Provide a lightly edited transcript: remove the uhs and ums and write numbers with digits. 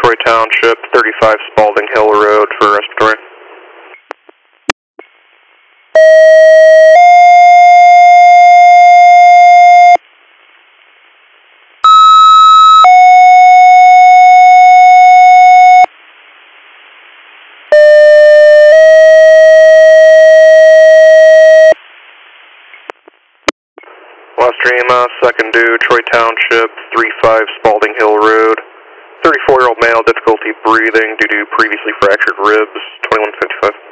Troy Township, 35 Spalding Hill Road for respiratory. Last stream, second due, Troy Township, 35 Spalding Hill Road. 34-year-old male, difficulty breathing due to previously fractured ribs, 2155.